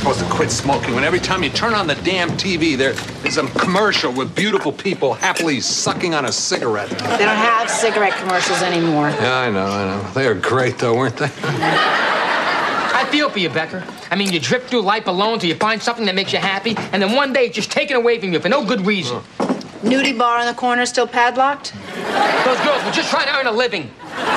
supposed to quit smoking when every time you turn on the damn TV, there's some commercial with beautiful people happily sucking on a cigarette? They don't have cigarette commercials anymore. Yeah, I know. They were great, though, weren't they? I feel for you, Becker. I mean, you drift through life alone till you find something that makes you happy, and then one day it's just taken away from you for no good reason. Nudie bar in the corner still padlocked? Those girls were just trying to earn a living.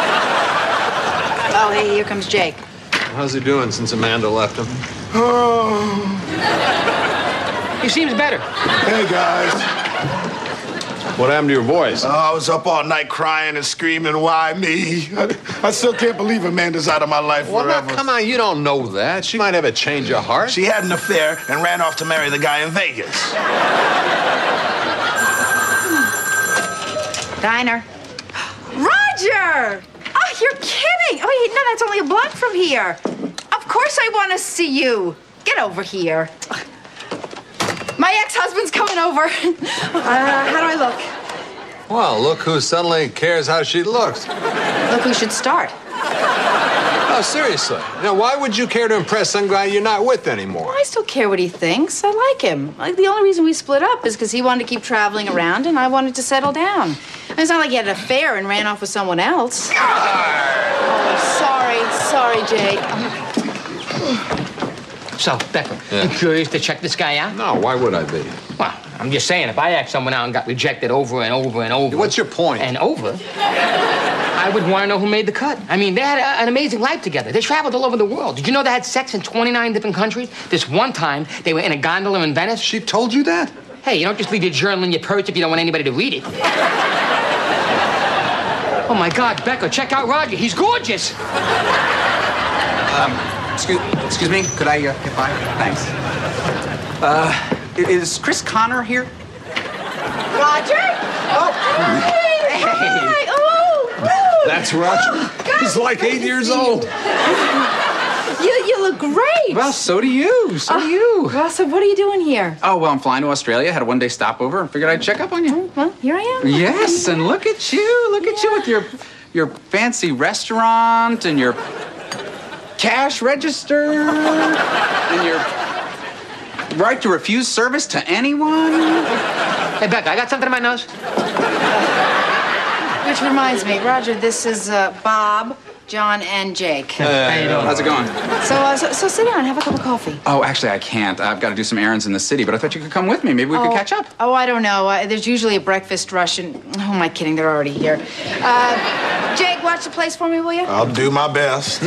Oh, hey, here comes Jake. How's he doing since Amanda left him? He seems better. Hey, guys. What happened to your voice? I was up all night crying and screaming, why me? I still can't believe Amanda's out of my life Well, forever. now, come on, you don't know that. She might have a change of heart. She had an affair and ran off to marry the guy in Vegas. Diner. Roger! Oh, you're kidding. Oh, no, that's only a block from here. Of course I want to see you. Get over here. My ex-husband's coming over. How do I look? Well, look who suddenly cares how she looks. Look who should start. Oh, seriously. Now, why would you care to impress some guy you're not with anymore? I still care what he thinks. I like him. Like, the only reason we split up is because he wanted to keep traveling around and I wanted to settle down. And it's not like he had an affair and ran off with someone else. Oh, sorry, Jake. So, Becker, you curious to check this guy out? No, why would I be? Well, I'm just saying, if I asked someone out and got rejected over and over and over... What's your point? And over, I would want to know who made the cut. I mean, they had an amazing life together. They traveled all over the world. Did you know they had sex in 29 different countries? This one time, they were in a gondola in Venice. She told you that? Hey, you don't just leave your journal in your purse if you don't want anybody to read it. Oh, my God, Becker, check out Roger. He's gorgeous. Excuse me, could I get by? Thanks. Is Chris Connor here? Roger? Oh. Hey! Hi! Oh! That's Roger. He's like 8 years old. You look great. Well, so do you. So do you. Well, so what are you doing here? Oh, well, I'm flying to Australia. Had a one-day stopover and figured I'd check up on you. Well, here I am. Yes, and look at you. Look at you with your fancy restaurant and your cash register and your right to refuse service to anyone. Hey, Becca, I got something in my nose. Which reminds me, Roger, this is Bob, John, and Jake. How you doing? How's it going? So sit down, have a cup of coffee. Oh, actually, I can't. I've got to do some errands in the city, but I thought you could come with me. Maybe we could catch up. Oh, I don't know. There's usually a breakfast rush, and who am I kidding? They're already here. Jake, watch the place for me, will you? I'll do my best.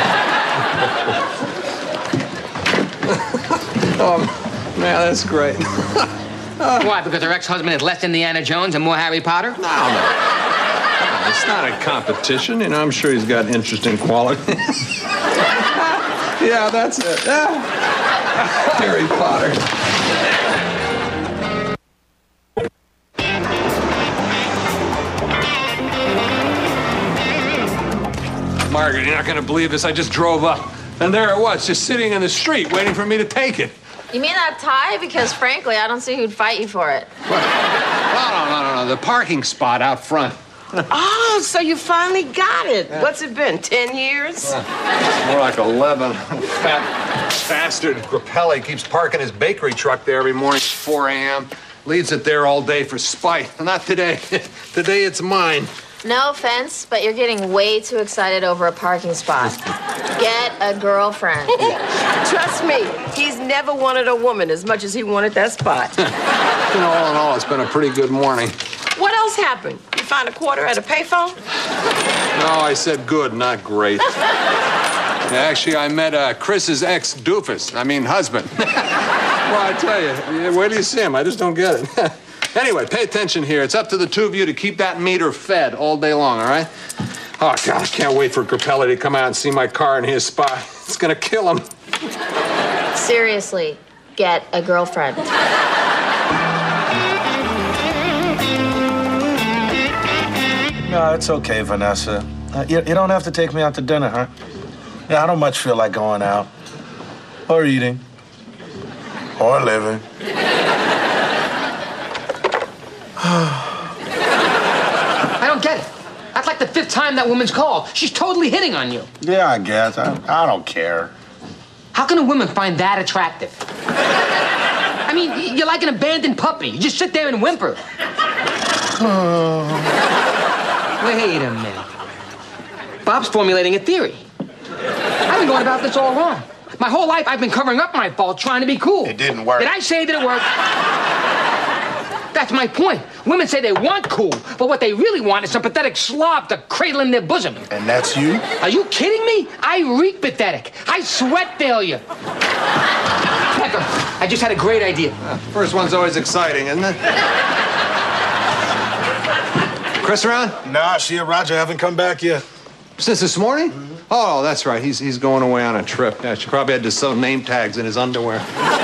Oh, man, that's great. Why, because her ex-husband is less Indiana Jones and more Harry Potter? No. It's not a competition. You know, I'm sure he's got interesting qualities. Yeah, that's it. Yeah. Harry Potter. Margaret, you're not going to believe this. I just drove up, and there it was, just sitting in the street, waiting for me to take it. You mean that tie? Because frankly, I don't see who'd fight you for it. No. The parking spot out front. Oh, so you finally got it. What's it been, 10 years? More like 11. Fat bastard Grappelli keeps parking his bakery truck there every morning at 4 a.m. Leaves it there all day for spite. Not today. Today it's mine. No offense, but you're getting way too excited over a parking spot. Get a girlfriend. Trust me, he's never wanted a woman as much as he wanted that spot. You know, all in all, it's been a pretty good morning. What else happened? You find a quarter at a payphone? No, I said good, not great. Actually, I met Chris's husband. Well, I tell you, where do you see him? I just don't get it. Anyway, pay attention here. It's up to the two of you to keep that meter fed all day long, all right? Oh, God, I can't wait for Grappelli to come out and see my car in his spot. It's gonna kill him. Seriously, get a girlfriend. No, it's okay, Vanessa. You don't have to take me out to dinner, huh? Yeah, I don't much feel like going out. Or eating. Or living. I don't get it. That's like the 5th time that woman's called. She's totally hitting on you. Yeah, I guess. I don't care. How can a woman find that attractive? I mean, you're like an abandoned puppy. You just sit there and whimper. Wait a minute. Bob's formulating a theory. I've been going about this all wrong. My whole life, I've been covering up my fault, trying to be cool. It didn't work. Did I say that it worked? That's my point. Women say they want cool, but what they really want is some pathetic slob to cradle in their bosom. And that's you? Are you kidding me? I reek pathetic. I sweat failure. Pecker, I just had a great idea. First one's always exciting, isn't it? Chris around? Nah, she and Roger haven't come back yet. Since this morning? Oh, that's right. He's going away on a trip. Yeah, she probably had to sew name tags in his underwear.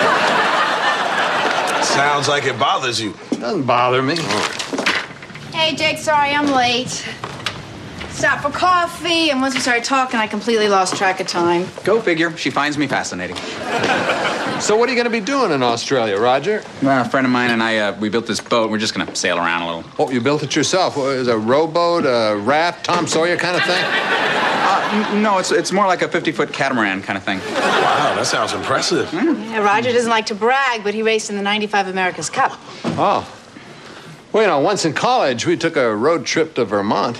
Sounds like it bothers you. Doesn't bother me. Hey, Jake, sorry I'm late. Stopped for coffee, and once we started talking, I completely lost track of time. Go figure. She finds me fascinating. So what are you going to be doing in Australia, Roger? Well, a friend of mine and I, we built this boat. We're just going to sail around a little. Oh, you built it yourself? What, is it a rowboat, a raft, Tom Sawyer kind of thing? No, it's more like a 50-foot catamaran kind of thing. Wow, that sounds impressive. Yeah, Roger doesn't like to brag, but he raced in the '95 America's Cup. Oh. Well, you know, once in college, we took a road trip to Vermont.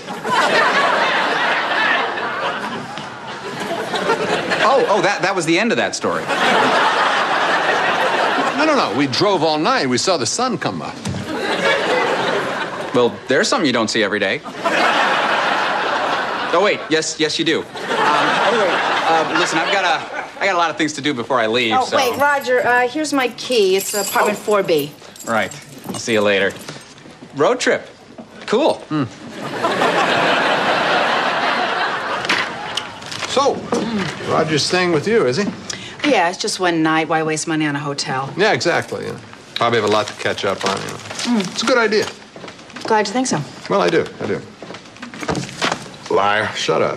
Oh, that was the end of that story. No. We drove all night. We saw the sun come up. Well, there's something you don't see every day. Oh, wait. Yes, you do. Anyway, listen, I got a lot of things to do before I leave, Oh, so... wait, Roger, here's my key. It's apartment 4B. Right. I'll see you later. Road trip. Cool. So, Roger's staying with you, is he? Yeah, it's just one night. Why waste money on a hotel? Yeah, exactly. Yeah. Probably have a lot to catch up on. You know. It's a good idea. Glad you think so. Well, I do. Liar. Shut up.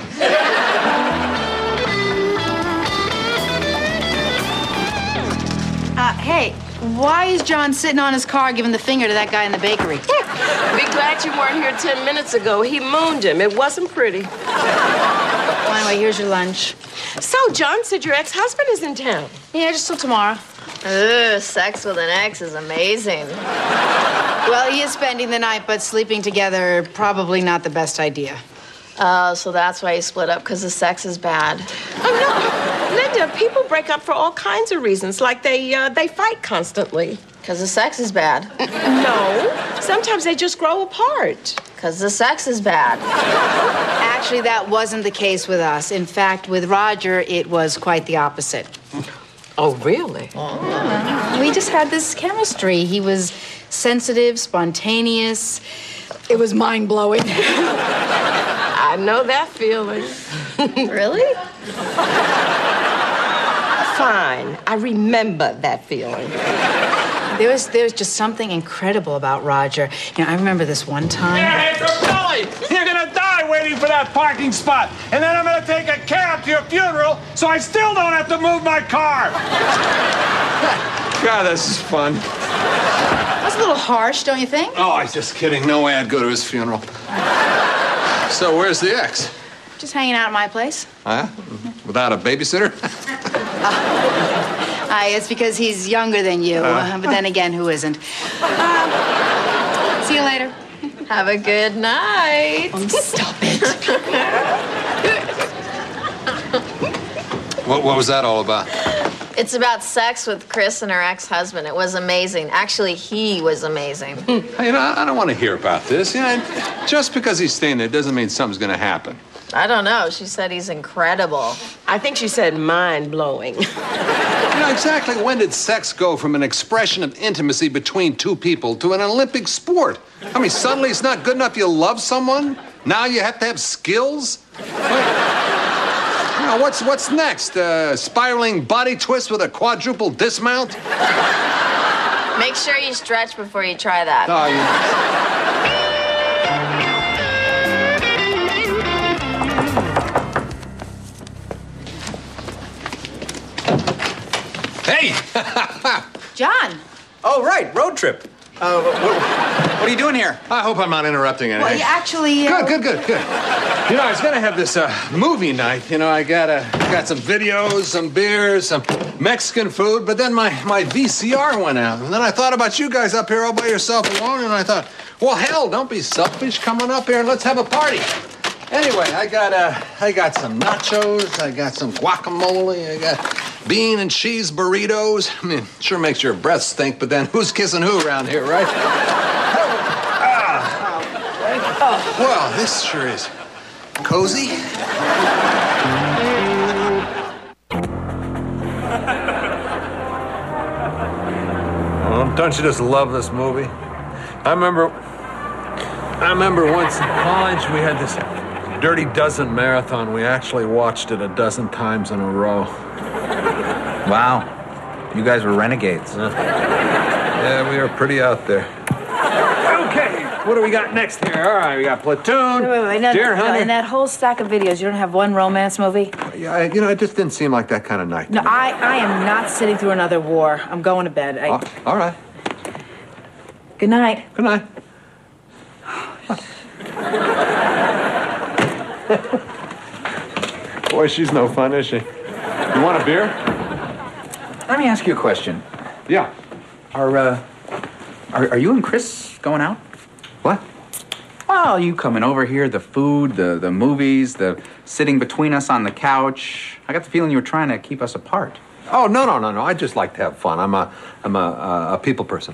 Hey, why is John sitting on his car giving the finger to that guy in the bakery? Be glad you weren't here 10 minutes ago. He mooned him. It wasn't pretty. Well, anyway, here's your lunch. So, John said your ex-husband is in town. Yeah, just till tomorrow. Ugh, sex with an ex is amazing. Well, he is spending the night, but sleeping together, probably not the best idea. Oh, so that's why you split up, because the sex is bad. Oh, no. Linda, people break up for all kinds of reasons, like they fight constantly. Because the sex is bad. No, sometimes they just grow apart. Because the sex is bad. Actually, that wasn't the case with us. In fact, with Roger, it was quite the opposite. Oh, really? We just had this chemistry. He was sensitive, spontaneous. It was mind-blowing. I know that feeling. Really? Fine. I remember that feeling. There was just something incredible about Roger. You know, I remember this one time. Hey, Billy, you're gonna die waiting for that parking spot. And then I'm gonna take a cab to your funeral so I still don't have to move my car. God, this is fun. That's a little harsh, don't you think? Oh, I'm just kidding. No way I'd go to his funeral. So, where's the ex? Just hanging out at my place. Huh? Without a babysitter? It's because he's younger than you. But then again, who isn't? See you later. Have a good night. Oh, stop it. What was that all about? It's about sex with Chris and her ex-husband. It was amazing. Actually, he was amazing. Hey, you know, I don't want to hear about this. You know, just because he's staying there doesn't mean something's going to happen. I don't know. She said he's incredible. I think she said mind-blowing. You know, exactly when did sex go from an expression of intimacy between two people to an Olympic sport? I mean, suddenly it's not good enough you love someone? Now you have to have skills? You know, what's next? Spiraling body twist with a quadruple dismount? Make sure you stretch before you try that. Oh, Hey! John. Oh, right, road trip. What are you doing here? I hope I'm not interrupting anything. Well, actually... Good. You know, I was gonna have this movie night. You know, I got some videos, some beers, some Mexican food, but then my VCR went out. And then I thought about you guys up here all by yourself alone, and I thought, well, hell, don't be selfish. Come on up here and let's have a party. Anyway, I got some nachos, I got some guacamole, I got bean and cheese burritos. I mean, sure makes your breath stink, but then who's kissing who around here, right? Well, this sure is cozy. Well, don't you just love this movie? I remember once in college we had this Dirty Dozen marathon. We actually watched it a dozen times in a row. Wow. You guys were renegades. Yeah, we were pretty out there. Okay, what do we got next here? All right, we got Platoon, Deer Hunter. And that whole stack of videos, you don't have one romance movie? Yeah, you know, it just didn't seem like that kind of night. No, I am not sitting through another war. I'm going to bed. All right. Good night. Good night. Boy, she's no fun, is she? You want a beer? Let me ask you a question. Yeah. Are you and Chris going out? What? Well, you coming over here, the food, the movies, the sitting between us on the couch. I got the feeling you were trying to keep us apart. Oh, no. I just like to have fun. I'm a people person.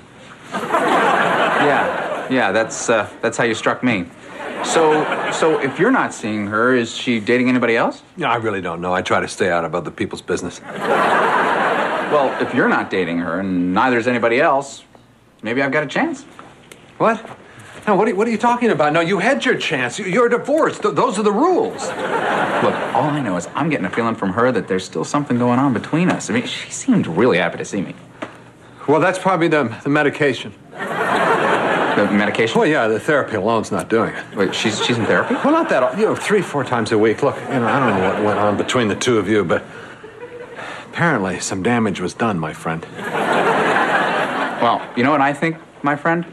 Yeah, that's how you struck me. So if you're not seeing her, is she dating anybody else? No, I really don't know. I try to stay out of other people's business. Well, if you're not dating her and neither is anybody else, maybe I've got a chance. What? No, what are you talking about? No, you had your chance. You're divorced. Those are the rules. Look, all I know is I'm getting a feeling from her that there's still something going on between us. I mean, she seemed really happy to see me. Well, that's probably the medication. The medication? Well, yeah, the therapy alone's not doing it. Wait, she's in therapy? Well, not that, 3-4 times a week. Look, I don't know what went on between the two of you, but apparently some damage was done, my friend. Well, you know what I think, my friend?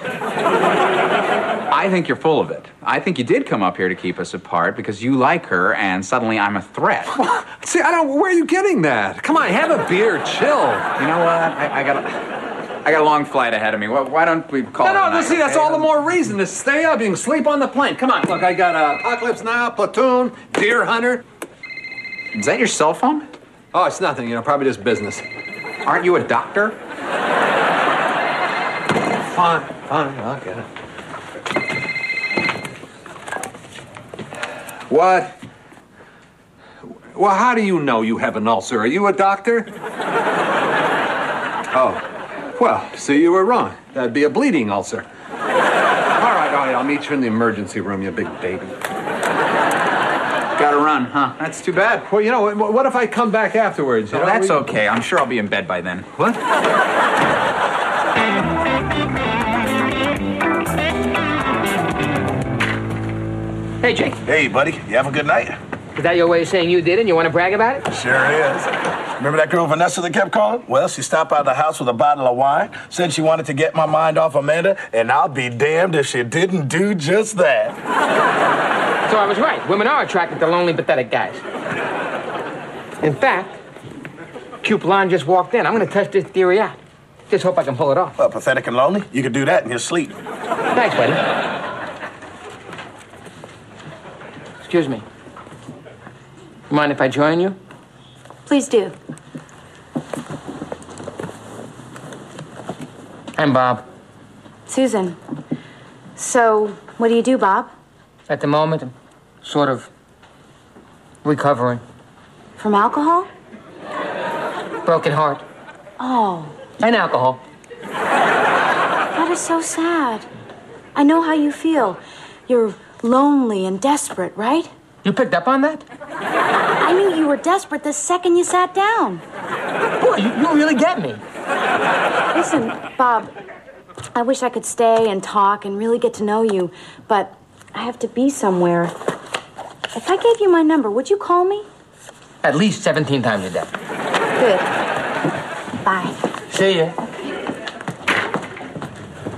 I think you're full of it. I think you did come up here to keep us apart because you like her and suddenly I'm a threat. See, where are you getting that? Come on, have a beer, chill. You know what? I got a long flight ahead of me. Why don't we call it a night? See, that's all the more reason to stay up. You can sleep on the plane. Come on, look, I got Apocalypse Now, Platoon, Deer Hunter. Is that your cell phone? Oh, it's nothing, probably just business. Aren't you a doctor? Fine, I'll get it. What? Well, how do you know you have an ulcer? Are you a doctor? Oh, well, so you were wrong. That'd be a bleeding ulcer. All right, I'll meet you in the emergency room, you big baby. Gotta run, huh? That's too bad. Well, what if I come back afterwards? That's okay. I'm sure I'll be in bed by then. What? Hey, Jake. Hey, buddy. You have a good night? Is that your way of saying you did and you want to brag about it? Sure is. Remember that girl Vanessa that kept calling? Well, she stopped by the house with a bottle of wine, said she wanted to get my mind off Amanda, and I'll be damned if she didn't do just that. So I was right. Women are attracted to lonely, pathetic guys. In fact, Cupelon just walked in. I'm going to test this theory out. Just hope I can pull it off. Well, pathetic and lonely? You could do that in your sleep. Thanks, buddy. Excuse me. Mind if I join you? Please do. I'm Bob. Susan. So, what do you do, Bob? At the moment, I'm sort of recovering. From alcohol? Broken heart. Oh. And alcohol. That is so sad. I know how you feel. You're lonely and desperate, right? You picked up on that? I knew you were desperate the second you sat down. Boy, you really get me. Listen, Bob, I wish I could stay and talk and really get to know you, but I have to be somewhere. If I gave you my number, would you call me? At least 17 times a day. Good. Bye. See ya.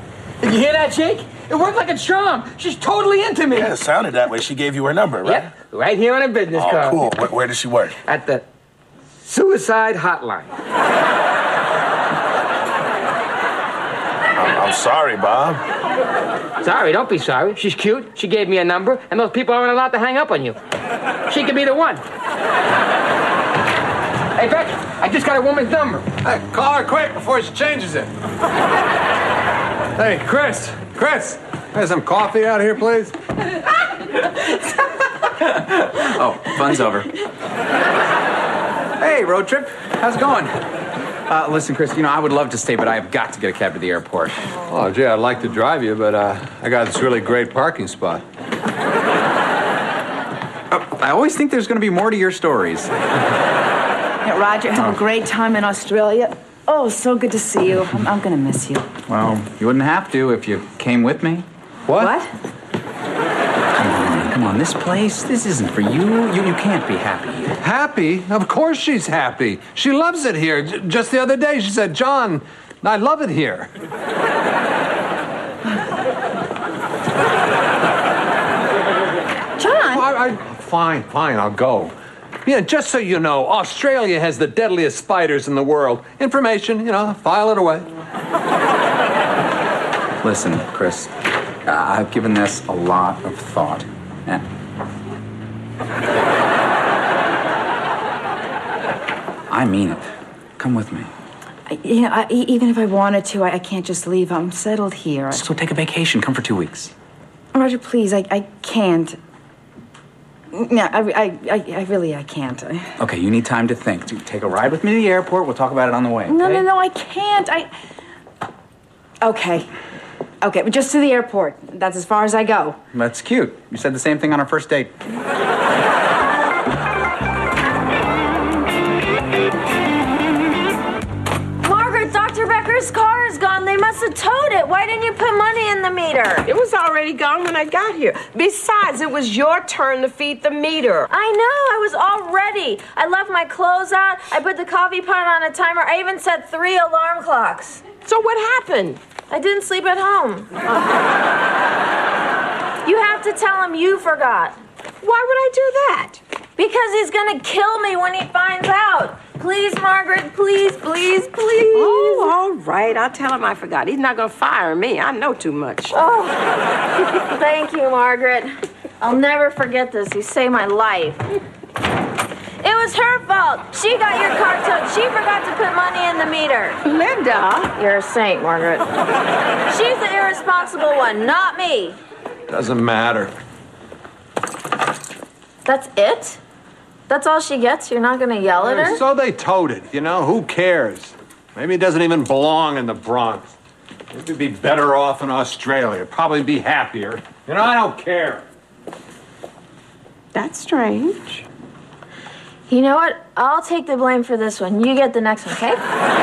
You hear that, Jake? It worked like a charm. She's totally into me. Yeah, it sounded that way. She gave you her number, right? Yep, right here on a business Oh, card. cool. Where does she work? At the suicide hotline. I'm sorry, Bob. Sorry, don't be sorry. She's cute. She gave me a number, and those people aren't allowed to hang up on you. She could be the one. Hey, Beck, I just got a woman's number. Hey, call her quick before she changes it. Hey, Chris, there's some coffee out here, please. Oh, fun's over. Hey, road trip. How's it going? Listen, Chris, I would love to stay, but I have got to get a cab to the airport. Oh, gee, I'd like to drive you, but I got this really great parking spot. I always think there's going to be more to your stories. Yeah, Roger, have a great time in Australia. Oh, so good to see you. I'm going to miss you. Well, you wouldn't have to if you came with me. What? Come on, this place, this isn't for you. You can't be happy here. Happy? Of course she's happy. She loves it here. Just the other day, she said, John, I love it here. John? Fine, I'll go. Yeah, just so you know, Australia has the deadliest spiders in the world. Information, file it away. Listen, Chris, I've given this a lot of thought. I mean it. Come with me. Even if I wanted to, I can't just leave. I'm settled here. So take a vacation. Come for 2 weeks. Roger, please, I can't. No, I really can't. Okay, you need time to think. Take a ride with me to the airport. We'll talk about it on the way. Okay? No, I can't. Okay, but just to the airport. That's as far as I go. That's cute. You said the same thing on our first date. Margaret, Dr. Becker's car is gone. They must have towed it. Why didn't you put money in the meter? It was already gone when I got here. Besides, it was your turn to feed the meter. I know. I was all ready. I left my clothes out. I put the coffee pot on a timer. I even set 3 alarm clocks. So what happened? I didn't sleep at home. You have to tell him you forgot. Why would I do that? Because he's gonna kill me when he finds out. Please, Margaret, please. Oh, all right. I'll tell him I forgot. He's not going to fire me. I know too much. Oh, thank you, Margaret. I'll never forget this. You saved my life. It was her fault. She got your car towed. She forgot to put money in the meter. Linda. You're a saint, Margaret. She's the irresponsible one, not me. Doesn't matter. That's it? That's all she gets? You're not going to yell at her? So they towed it, who cares? Maybe it doesn't even belong in the Bronx. Maybe it'd be better off in Australia. Probably be happier. I don't care. That's strange. You know what? I'll take the blame for this one. You get the next one, okay?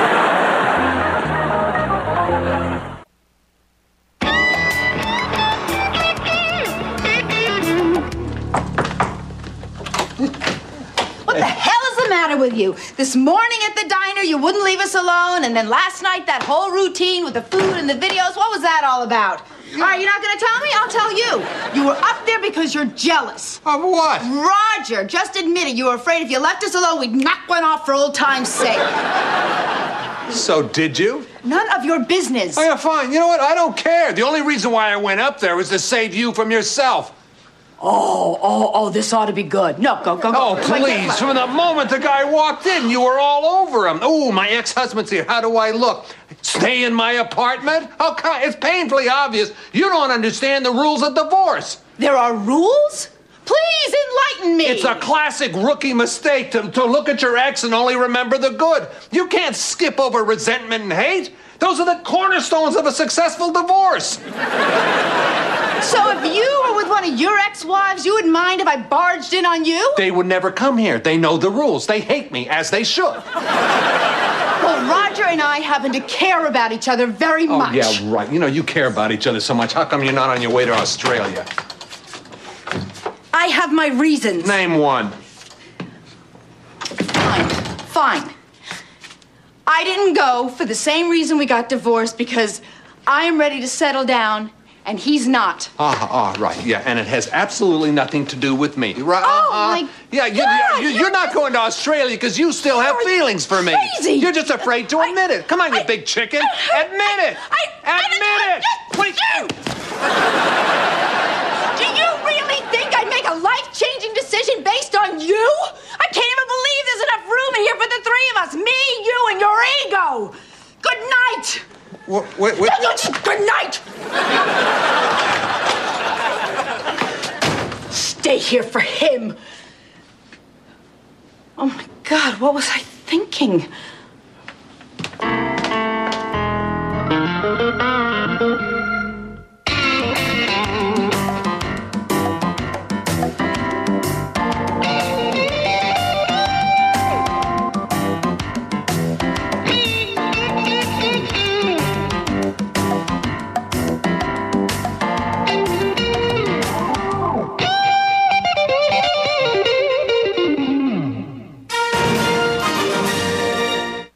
What the hell is the matter with you? This morning at the diner, you wouldn't leave us alone, and then last night, that whole routine with the food and the videos, what was that all about? All right, you're not going to tell me? I'll tell you. You were up there because you're jealous. Of what? Roger just admitted you were afraid if you left us alone, we'd knock one off for old time's sake. So did you? None of your business. Oh, yeah, fine. You know what? I don't care. The only reason why I went up there was to save you from yourself. Oh, this ought to be good. No, go. Oh, please. From the moment the guy walked in, you were all over him. Oh, my ex-husband's here. How do I look? Stay in my apartment? Oh, it's painfully obvious. You don't understand the rules of divorce. There are rules? Please enlighten me. It's a classic rookie mistake to look at your ex and only remember the good. You can't skip over resentment and hate. Those are the cornerstones of a successful divorce. So if you were with one of your ex-wives, you wouldn't mind if I barged in on you? They would never come here. They know the rules. They hate me, as they should. Well, Roger and I happen to care about each other very much. Oh, yeah, right. You care about each other so much. How come you're not on your way to Australia? I have my reasons. Name one. Fine. I didn't go for the same reason we got divorced, because I am ready to settle down, and he's not. Right, yeah, and it has absolutely nothing to do with me. Right? My Yeah, you're not going to Australia because you still have feelings for me. Crazy. You're just afraid to admit it. Come on, you big chicken. Admit it. Admit it. Please. Do you really think I'd make a life-changing decision based on you? I can't even believe there's enough room in here for the three of us. Me, you, and your ego. Good night. Wait. No, just good night. Stay here for him. Oh, my God, what was I thinking?